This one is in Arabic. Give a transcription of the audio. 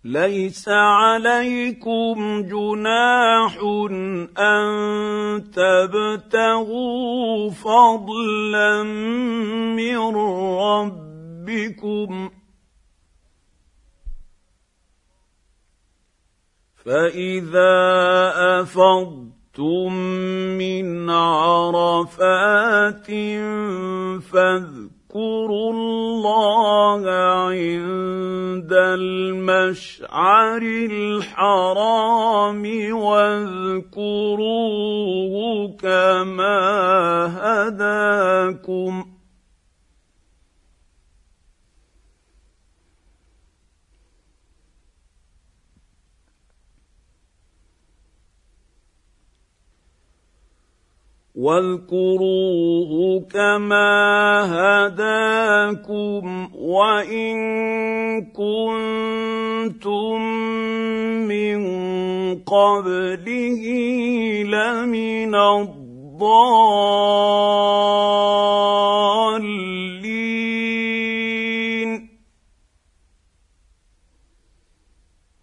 ليس عليكم جناح أن تبتغوا فضلا من ربكم فإذا أفضتم من عرفات فاذكروا الله عند المشعر الحرام واذكروه كما هداكم وإن كنتم من قبله لمن الضالين